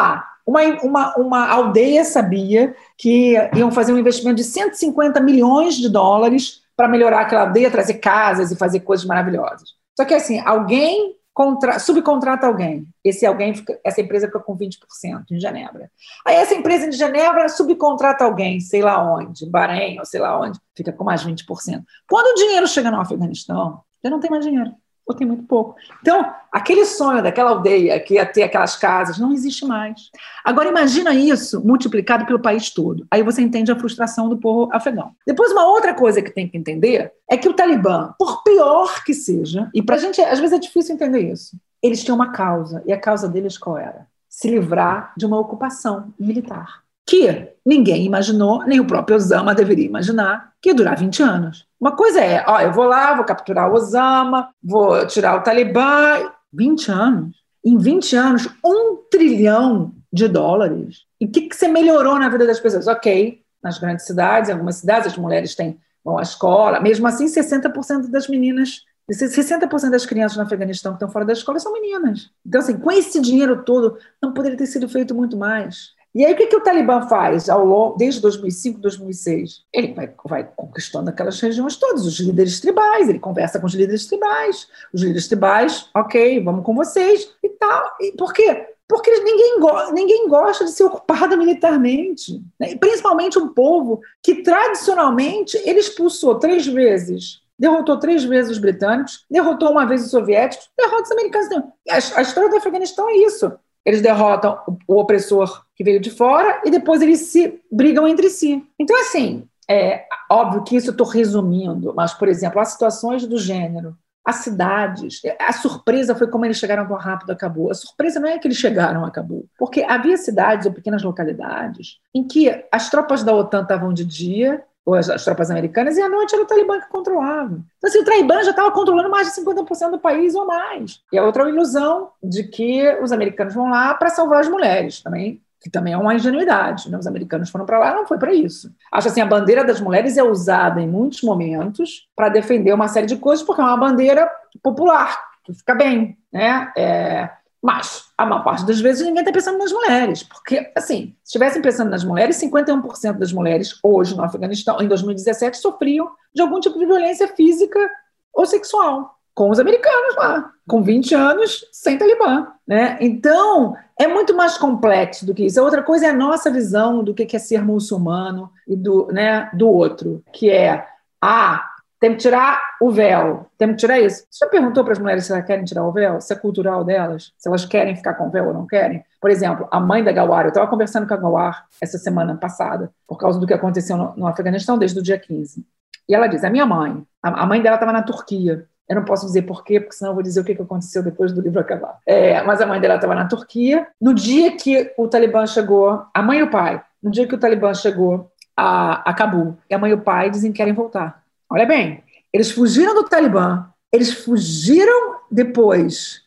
Speaker 4: uma, uma, uma aldeia sabia que iam fazer um investimento de cento e cinquenta milhões de dólares para melhorar aquela aldeia, trazer casas e fazer coisas maravilhosas. Só que, assim, alguém contra, subcontrata alguém. Esse alguém fica, essa empresa fica com vinte por cento em Genebra. Aí essa empresa de Genebra subcontrata alguém, sei lá onde, Bahrein ou sei lá onde, fica com mais vinte por cento. Quando o dinheiro chega no Afeganistão, já não tem mais dinheiro. Ou tem muito pouco. Então, aquele sonho daquela aldeia que ia ter aquelas casas não existe mais. Agora, imagina isso multiplicado pelo país todo. Aí você entende a frustração do povo afegão. Depois, uma outra coisa que tem que entender é que o Talibã, por pior que seja, e para a gente, às vezes é difícil entender isso, eles tinham uma causa, e a causa deles qual era? Se livrar de uma ocupação militar. Que ninguém imaginou, nem o próprio Osama deveria imaginar, que ia durar vinte anos. Uma coisa é, ó, eu vou lá, vou capturar o Osama, vou tirar o Talibã. vinte anos. Em vinte anos, um trilhão de dólares. E o que, que você melhorou na vida das pessoas? Ok, nas grandes cidades, em algumas cidades, as mulheres têm, vão à escola. Mesmo assim, sessenta por cento das meninas, sessenta por cento das crianças no Afeganistão que estão fora da escola são meninas. Então, assim, com esse dinheiro todo, não poderia ter sido feito muito mais. E aí, o que, que o Talibã faz ao longo, desde dois mil e cinco, dois mil e seis? Ele vai, vai conquistando aquelas regiões todas, os líderes tribais, ele conversa com os líderes tribais. Os líderes tribais, ok, vamos com vocês e tal. E por quê? Porque ninguém, go- ninguém gosta de ser ocupado militarmente, né? Principalmente um povo que, tradicionalmente, ele expulsou três vezes, derrotou três vezes os britânicos, derrotou uma vez os soviéticos, derrota os americanos. A, a história do Afeganistão é isso. Eles derrotam o opressor que veio de fora e depois eles se brigam entre si. Então, assim, é óbvio que isso eu estou resumindo, mas, por exemplo, as situações do gênero, as cidades, a surpresa foi como eles chegaram tão rápido a Cabul. A surpresa não é que eles chegaram a Cabul, porque havia cidades ou pequenas localidades em que as tropas da OTAN estavam de dia, ou as, as tropas americanas, e à noite era o Talibã que controlava. Então, assim, o Talibã já estava controlando mais de cinquenta por cento do país ou mais. E a outra ilusão de que os americanos vão lá para salvar as mulheres, também, que também é uma ingenuidade, né? Os americanos foram para lá, não foi para isso. Acho assim, a bandeira das mulheres é usada em muitos momentos para defender uma série de coisas, porque é uma bandeira popular, que fica bem, né? É... Mas, a maior parte das vezes, ninguém está pensando nas mulheres. Porque, assim, se estivessem pensando nas mulheres, cinquenta e um por cento das mulheres hoje no Afeganistão, em dois mil e dezessete, sofriam de algum tipo de violência física ou sexual, com os americanos lá, com vinte anos, sem Talibã, né? Então, é muito mais complexo do que isso. A outra coisa é a nossa visão do que é ser muçulmano e do, né, do outro, que é, ah, tem que tirar o véu, tem que tirar isso. Você já perguntou para as mulheres se elas querem tirar o véu? Se é cultural delas? Se elas querem ficar com o véu ou não querem? Por exemplo, a mãe da Gawar, eu estava conversando com a Gawar essa semana passada, por causa do que aconteceu no, no Afeganistão desde o dia quinze. E ela diz, a minha mãe, a, a mãe dela estava na Turquia. Eu não posso dizer por quê, porque senão eu vou dizer o que aconteceu depois do livro acabar. É, mas a mãe dela estava na Turquia. No dia que o Talibã chegou, a mãe e o pai, no dia que o Talibã chegou a, a Cabul, e a mãe e o pai dizem que querem voltar. Olha bem, eles fugiram do Talibã, eles fugiram depois,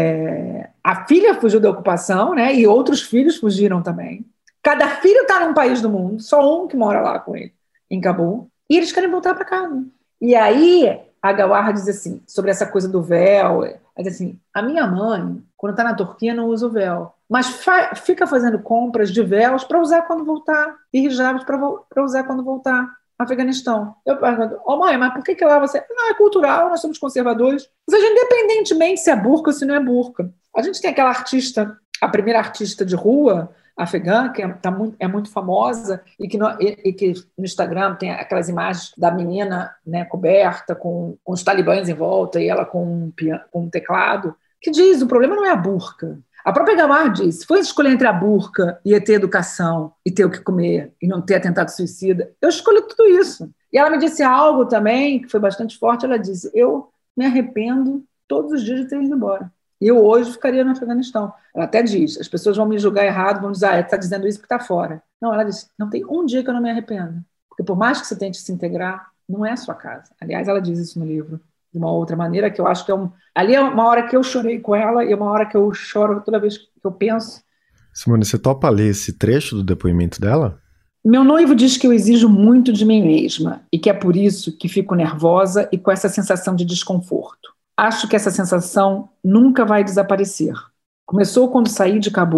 Speaker 4: é, a filha fugiu da ocupação, né, e outros filhos fugiram também. Cada filho está num país do mundo, só um que mora lá com ele, em Cabul, e eles querem voltar para casa. E aí a Gawar diz assim, sobre essa coisa do véu, ela diz assim, a minha mãe, quando está na Turquia, não usa o véu, mas fa- fica fazendo compras de véus para usar quando voltar, e hijabs para vo- usar quando voltar. Afeganistão. Eu pergunto, ô oh, mãe, mas por que, que lá você... Não, é cultural, nós somos conservadores. Ou seja, independentemente se é burca ou se não é burca. A gente tem aquela artista, a primeira artista de rua afegã, que é, tá muito, é muito famosa, e que, no, e, e que no Instagram tem aquelas imagens da menina, né, coberta, com, com os talibãs em volta, e ela com um, com um teclado, que diz, o problema não é a burca. A própria Gawar diz, se for escolher entre a burca e ter educação e ter o que comer e não ter atentado suicida, eu escolho tudo isso. E ela me disse algo também, que foi bastante forte, ela disse, eu me arrependo todos os dias de ter ido embora. E eu hoje ficaria no Afeganistão. Ela até diz, as pessoas vão me julgar errado, vão dizer, ah, está dizendo isso porque está fora. Não, ela disse, não tem um dia que eu não me arrependo. Porque por mais que você tente se integrar, não é a sua casa. Aliás, ela diz isso no livro. De uma outra maneira, que eu acho que é um... Ali é uma hora que eu chorei com ela e é uma hora que eu choro toda vez que eu penso.
Speaker 1: Simone, você topa ler esse trecho do depoimento dela?
Speaker 4: Meu noivo diz que eu exijo muito de mim mesma e que é por isso que fico nervosa e com essa sensação de desconforto. Acho que essa sensação nunca vai desaparecer. Começou quando saí de Cabul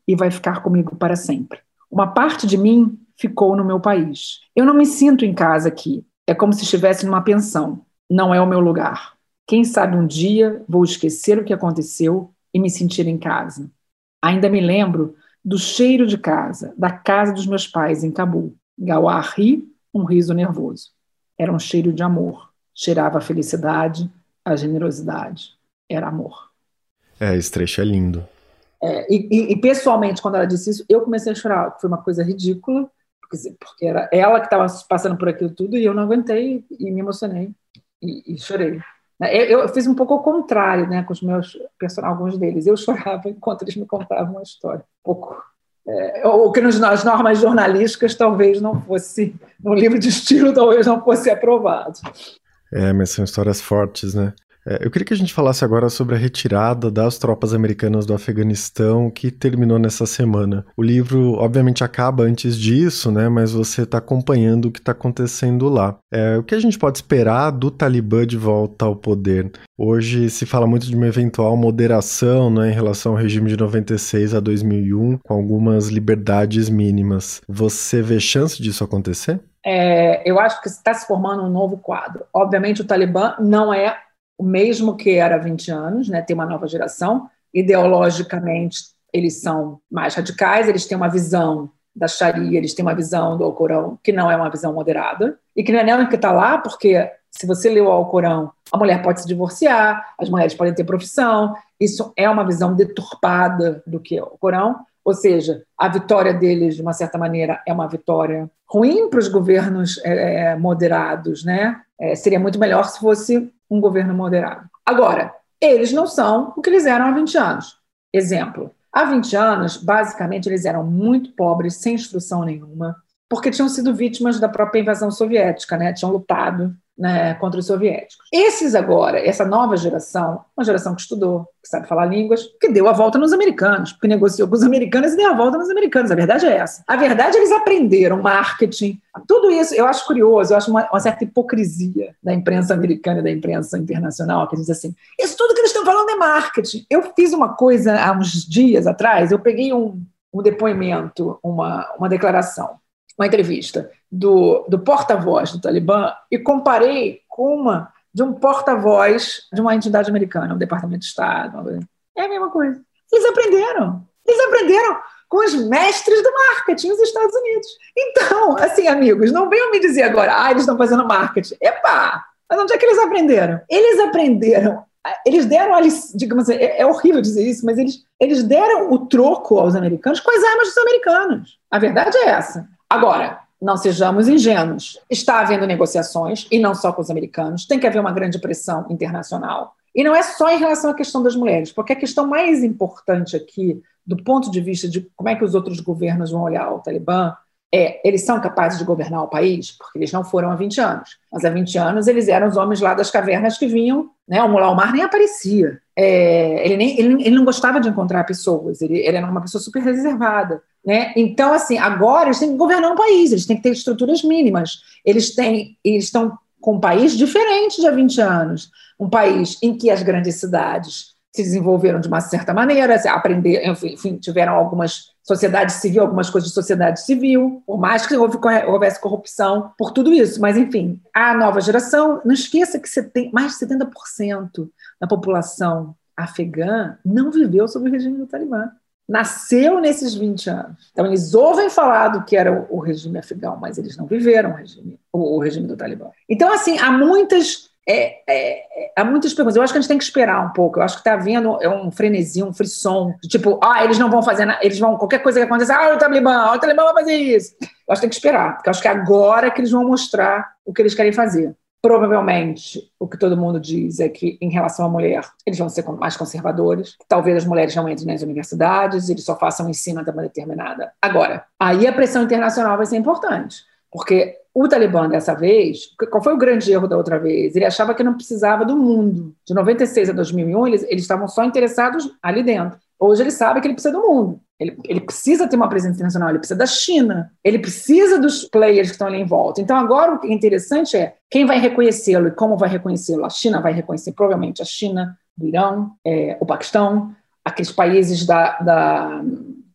Speaker 4: e vai ficar comigo para sempre. Uma parte de mim ficou no meu país. Eu não me sinto em casa aqui. É como se estivesse numa pensão. Não é o meu lugar. Quem sabe um dia vou esquecer o que aconteceu e me sentir em casa. Ainda me lembro do cheiro de casa, da casa dos meus pais em Cabul. Gawar ri, um riso nervoso. Era um cheiro de amor. Cheirava a felicidade, a generosidade. Era amor.
Speaker 1: É, esse trecho é lindo.
Speaker 4: É, e, e, e, pessoalmente, quando ela disse isso, eu comecei a chorar. Foi uma coisa ridícula, porque, porque era ela que estava passando por aquilo tudo e eu não aguentei e me emocionei e, e chorei. Eu, eu fiz um pouco ao contrário, né, com os meus personagens, alguns deles. Eu chorava enquanto eles me contavam a história. Um pouco. É, o que nas normas jornalísticas talvez não fosse, no livro de estilo talvez não fosse aprovado.
Speaker 1: É, mas são histórias fortes, né? É, eu queria que a gente falasse agora sobre a retirada das tropas americanas do Afeganistão, que terminou nessa semana. O livro, obviamente, acaba antes disso, né? Mas você está acompanhando o que está acontecendo lá. É, o que a gente pode esperar do Talibã de volta ao poder? Hoje se fala muito de uma eventual moderação, né, em relação ao regime de noventa e seis a dois mil e um, com algumas liberdades mínimas. Você vê chance disso acontecer?
Speaker 4: É, eu acho que está se formando um novo quadro. Obviamente, o Talibã não é o mesmo que era há vinte anos, né? Tem uma nova geração. Ideologicamente, eles são mais radicais, eles têm uma visão da Sharia, eles têm uma visão do Alcorão que não é uma visão moderada, e que não é nem o que está lá, porque se você lê o Alcorão, a mulher pode se divorciar, as mulheres podem ter profissão, isso é uma visão deturpada do que é o Alcorão, ou seja, a vitória deles, de uma certa maneira, é uma vitória ruim para os governos é, moderados, né? É, seria muito melhor se fosse um governo moderado. Agora, eles não são o que eles eram há vinte anos. Exemplo, há vinte anos, basicamente, eles eram muito pobres, sem instrução nenhuma, porque tinham sido vítimas da própria invasão soviética, né? Tinham lutado, né, contra os soviéticos. Esses agora, essa nova geração, uma geração que estudou, que sabe falar línguas, que deu a volta nos americanos, porque negociou com os americanos e deu a volta nos americanos. A verdade é essa. A verdade é que eles aprenderam marketing, tudo isso. Eu acho curioso, eu acho uma, uma certa hipocrisia da imprensa americana e da imprensa internacional, que diz assim, isso tudo que eles estão falando é marketing. Eu fiz uma coisa há uns dias atrás, eu peguei um, um depoimento, uma, uma declaração, uma entrevista do, do porta-voz do Talibã e comparei com uma de um porta-voz de uma entidade americana, um departamento de Estado. É a mesma coisa. Eles aprenderam. Eles aprenderam com os mestres do marketing nos Estados Unidos. Então, assim, amigos, não venham me dizer agora, ah, eles estão fazendo marketing. Epá! Mas onde é que eles aprenderam? Eles aprenderam, eles deram, digamos assim, é, é horrível dizer isso, mas eles, eles deram o troco aos americanos com as armas dos americanos. A verdade é essa. Agora, não sejamos ingênuos. Está havendo negociações, e não só com os americanos, tem que haver uma grande pressão internacional. E não é só em relação à questão das mulheres, porque a questão mais importante aqui, do ponto de vista de como é que os outros governos vão olhar o Talibã, é, eles são capazes de governar o país? Porque eles não foram há vinte anos. Mas há vinte anos eles eram os homens lá das cavernas que vinham, né? O Mullah Omar nem aparecia. É, ele, nem, ele, ele não gostava de encontrar pessoas, ele, ele era uma pessoa super reservada. Né? Então, assim, agora eles têm que governar um país, eles têm que ter estruturas mínimas. Eles, têm, eles estão com um país diferente de há vinte anos. Um país em que as grandes cidades se desenvolveram de uma certa maneira, aprender, enfim, tiveram algumas sociedade civil, algumas coisas de sociedade civil, por mais que houvesse corrupção, por tudo isso. Mas, enfim, a nova geração, não esqueça que mais de setenta por cento da população afegã não viveu sob o regime do Talibã. Nasceu nesses vinte anos. Então, eles ouvem falar do que era o regime afegão, mas eles não viveram o regime, o regime do Talibã. Então, assim, há muitas... É, é, há muitas perguntas. Eu acho que a gente tem que esperar um pouco. Eu acho que está havendo um frenesi, um frisson. Tipo, ah, eles não vão fazer nada. Eles vão, qualquer coisa que aconteça, ah, o Talibã, o Talibã vai fazer isso. Eu acho que tem que esperar, porque eu acho que agora que eles vão mostrar o que eles querem fazer. Provavelmente, o que todo mundo diz é que, em relação à mulher, eles vão ser mais conservadores. Talvez as mulheres não entrem nas universidades, eles só façam ensino até uma determinada. Agora, aí a pressão internacional vai ser importante, porque o Talibã, dessa vez, qual foi o grande erro da outra vez? Ele achava que não precisava do mundo. De noventa e seis a dois mil e um, eles, eles estavam só interessados ali dentro. Hoje ele sabe que ele precisa do mundo. Ele, ele precisa ter uma presença internacional, ele precisa da China, ele precisa dos players que estão ali em volta. Então, agora o que é interessante é quem vai reconhecê-lo e como vai reconhecê-lo. A China vai reconhecer, provavelmente, a China, o Irã, é, o Paquistão, aqueles países da, da,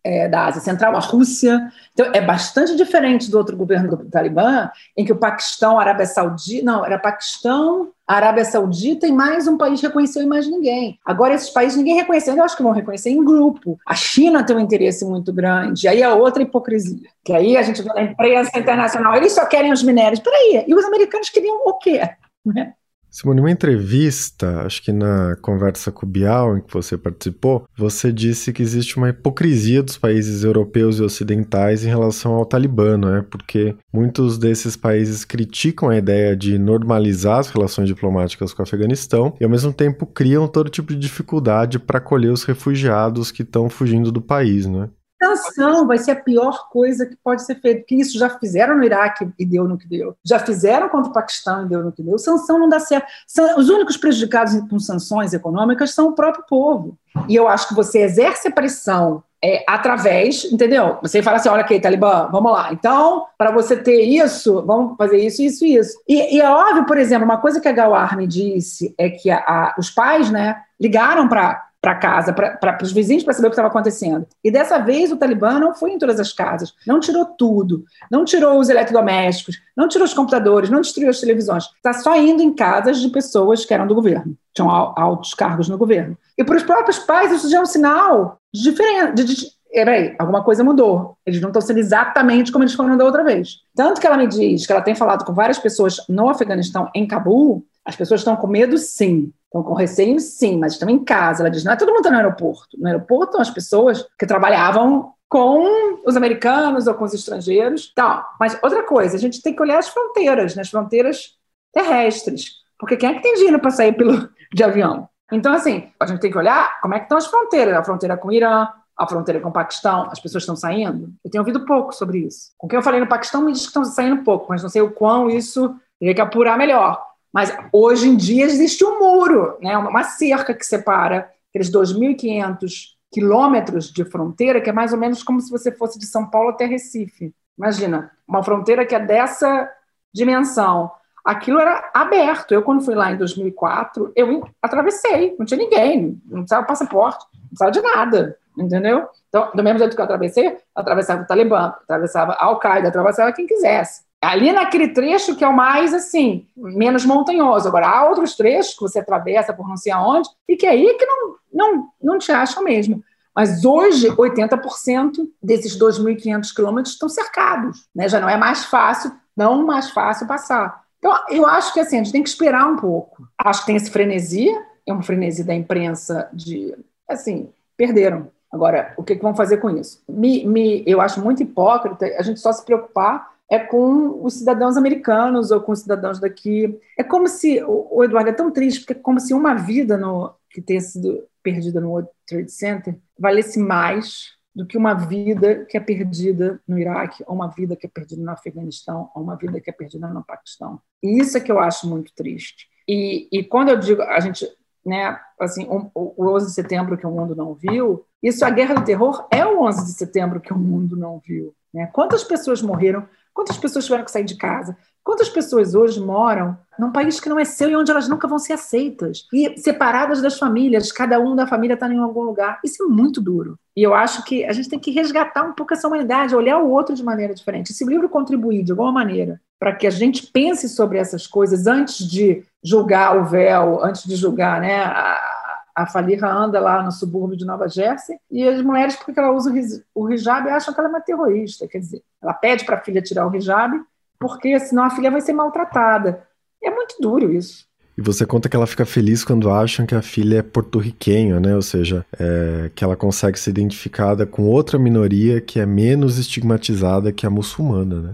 Speaker 4: é, da Ásia Central, a Rússia. Então, é bastante diferente do outro governo do Talibã, em que o Paquistão, a Arábia Saudita... Não, era Paquistão, a Arábia Saudita e mais um país reconheceu e mais ninguém. Agora, esses países ninguém reconheceu, eu acho que vão reconhecer em grupo. A China tem um interesse muito grande, aí é outra hipocrisia. Que aí a gente vê na imprensa internacional, eles só querem os minérios. Peraí, e os americanos queriam o quê? Né?
Speaker 1: Simone, numa entrevista, acho que na conversa com o Bial, em que você participou, você disse que existe uma hipocrisia dos países europeus e ocidentais em relação ao Talibã, né? Porque muitos desses países criticam a ideia de normalizar as relações diplomáticas com o Afeganistão e, ao mesmo tempo, criam todo tipo de dificuldade para acolher os refugiados que estão fugindo do país, né?
Speaker 4: Sanção vai ser a pior coisa que pode ser feita, porque isso já fizeram no Iraque e deu no que deu, já fizeram contra o Paquistão e deu no que deu. Sanção não dá certo. Os únicos prejudicados com sanções econômicas são o próprio povo. E eu acho que você exerce a pressão é, através, entendeu? Você fala assim, olha aqui, Talibã, vamos lá. Então, para você ter isso, vamos fazer isso, isso e isso. E, e é óbvio, por exemplo, uma coisa que a Gawar me disse é que a, a, os pais, né, ligaram para para casa, para os vizinhos, para saber o que estava acontecendo. E dessa vez o Talibã não foi em todas as casas, não tirou tudo, não tirou os eletrodomésticos, não tirou os computadores, não destruiu as televisões. Está só indo em casas de pessoas que eram do governo, tinham altos cargos no governo. E para os próprios pais isso já é um sinal de diferença. De, de, peraí, alguma coisa mudou. Eles não estão sendo exatamente como eles foram da outra vez. Tanto que ela me diz que ela tem falado com várias pessoas no Afeganistão, em Cabul, as pessoas estão com medo, sim. Estão com receio, sim, mas estão em casa. Ela diz, não é todo mundo está no aeroporto. No aeroporto estão as pessoas que trabalhavam com os americanos ou com os estrangeiros. Então, mas outra coisa, a gente tem que olhar as fronteiras, né? As fronteiras terrestres. Porque quem é que tem dinheiro para sair pelo, de avião? Então, assim, a gente tem que olhar como é que estão as fronteiras. A fronteira com o Irã, a fronteira com o Paquistão, as pessoas estão saindo? Eu tenho ouvido pouco sobre isso. Com quem eu falei no Paquistão me diz que estão saindo pouco, mas não sei o quão isso teria que apurar melhor. Mas hoje em dia existe um muro, né? Uma cerca que separa aqueles dois mil e quinhentos quilômetros de fronteira, que é mais ou menos como se você fosse de São Paulo até Recife. Imagina, uma fronteira que é dessa dimensão. Aquilo era aberto. Eu, quando fui lá em dois mil e quatro, eu atravessei, não tinha ninguém, não precisava de passaporte, não precisava de nada, entendeu? Então, do mesmo jeito que eu atravessei, eu atravessava o Talibã, atravessava a Al-Qaeda, atravessava quem quisesse. Ali naquele trecho que é o mais, assim, menos montanhoso. Agora, há outros trechos que você atravessa por não sei aonde e que é aí que não, não, não te acham mesmo. Mas hoje, oitenta por cento desses dois mil e quinhentos quilômetros estão cercados, né? Já não é mais fácil, não mais fácil passar. Então, eu acho que assim, a gente tem que esperar um pouco. Acho que tem esse frenesi, é um frenesi da imprensa de, assim, perderam. Agora, o que, que vão fazer com isso? Me, me, eu acho muito hipócrita a gente só se preocupar é com os cidadãos americanos ou com os cidadãos daqui. É como se, o Eduardo, é tão triste, porque é como se uma vida no, que tenha sido perdida no World Trade Center valesse mais do que uma vida que é perdida no Iraque, ou uma vida que é perdida no Afeganistão, ou uma vida que é perdida no Paquistão. E isso é que eu acho muito triste. E, e quando eu digo, a gente, né, assim, o, o onze de setembro que o mundo não viu, isso, a guerra do terror é o onze de setembro que o mundo não viu. Né? Quantas pessoas morreram? Quantas pessoas tiveram que sair de casa? Quantas pessoas hoje moram num país que não é seu e onde elas nunca vão ser aceitas? E separadas das famílias, cada um da família está em algum lugar. Isso é muito duro. E eu acho que a gente tem que resgatar um pouco essa humanidade, olhar o outro de maneira diferente. Se o livro contribuir de alguma maneira para que a gente pense sobre essas coisas antes de julgar o véu, antes de julgar, né, a, a Faliha anda lá no subúrbio de Nova Jersey e as mulheres, porque ela usa o hijab, acham que ela é uma terrorista. Quer dizer, ela pede para a filha tirar o hijab porque senão a filha vai ser maltratada. É muito duro isso.
Speaker 1: E você conta que ela fica feliz quando acham que a filha é porto-riquenha, né? Ou seja, é, que ela consegue ser identificada com outra minoria que é menos estigmatizada que a muçulmana, né?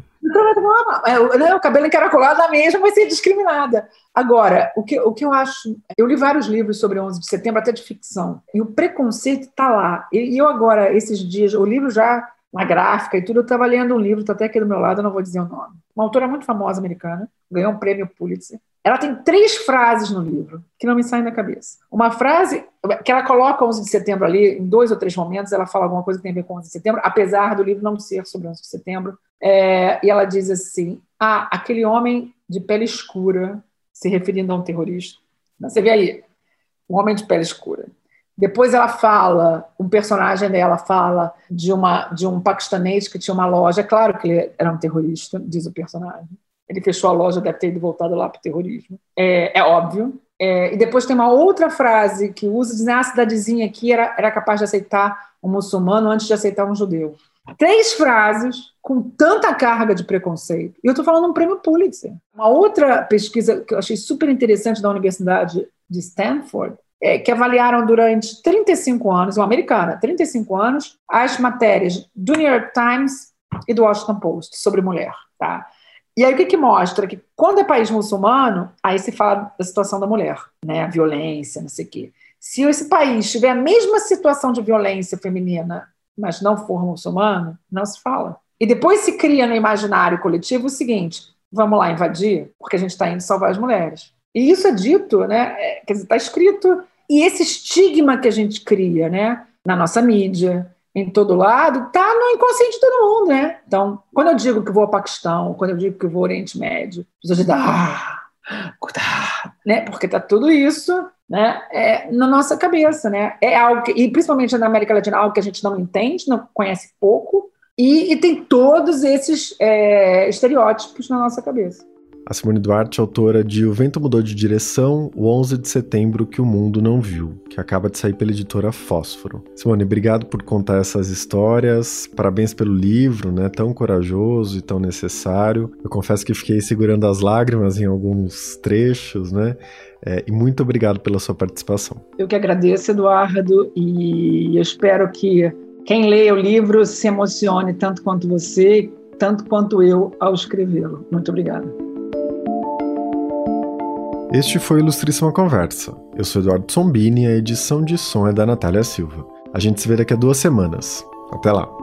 Speaker 4: O cabelo encaracolado, a mesma vai ser discriminada. Agora, o que, o que eu acho... Eu li vários livros sobre onze de setembro, até de ficção, e o preconceito está lá. E eu agora, esses dias, o livro já, na gráfica e tudo, eu estava lendo um livro, está até aqui do meu lado, eu não vou dizer o nome. Uma autora muito famosa americana, ganhou um prêmio Pulitzer. Ela tem três frases no livro que não me saem da cabeça. Uma frase que ela coloca onze de setembro ali, em dois ou três momentos, ela fala alguma coisa que tem a ver com onze de setembro, apesar do livro não ser sobre onze de setembro. É, e ela diz assim, ah, aquele homem de pele escura, se referindo a um terrorista. Você vê aí, um homem de pele escura. Depois ela fala, um personagem dela fala de, uma, de um paquistanês que tinha uma loja. É claro que ele era um terrorista, diz o personagem. Ele fechou a loja, deve ter ido voltado lá para o terrorismo. É, é óbvio. É, e depois tem uma outra frase que usa, diz, ah, a cidadezinha aqui era, era capaz de aceitar um muçulmano antes de aceitar um judeu. Três frases com tanta carga de preconceito. E eu estou falando de um prêmio Pulitzer. Uma outra pesquisa que eu achei super interessante da Universidade de Stanford, é, que avaliaram durante trinta e cinco anos, uma americana, trinta e cinco anos, as matérias do New York Times e do Washington Post sobre mulher. Tá? E aí o que, que mostra? Que quando é país muçulmano, aí se fala da situação da mulher, né? A violência, não sei o quê. Se esse país tiver a mesma situação de violência feminina, mas não for muçulmano, não se fala. E depois se cria no imaginário coletivo o seguinte, vamos lá invadir, porque a gente está indo salvar as mulheres. E isso é dito, né? É, quer dizer, está escrito. E esse estigma que a gente cria, né? Na nossa mídia, em todo lado, está no inconsciente de todo mundo, né? Então, quando eu digo que vou ao Paquistão, quando eu digo que vou ao Oriente Médio, as pessoas dizem, ah, cuidado, né? Porque está tudo isso, né? É, na nossa cabeça, né? É algo que, e principalmente na América Latina, algo que a gente não entende, não conhece pouco, e, e tem todos esses é, estereótipos na nossa cabeça.
Speaker 1: A Simone Duarte, autora de O Vento Mudou de Direção, o onze de setembro que o mundo não viu, que acaba de sair pela editora Fósforo. Simone, obrigado por contar essas histórias, parabéns pelo livro, né, tão corajoso e tão necessário. Eu confesso que fiquei segurando as lágrimas em alguns trechos, né, é, e muito obrigado pela sua participação.
Speaker 4: Eu que agradeço, Eduardo, e eu espero que quem lê o livro se emocione tanto quanto você, tanto quanto eu ao escrevê-lo. Muito obrigada.
Speaker 1: Este foi o Ilustríssima Conversa. Eu sou Eduardo Sombini e a edição de som é da Natália Silva. A gente se vê daqui a duas semanas. Até lá!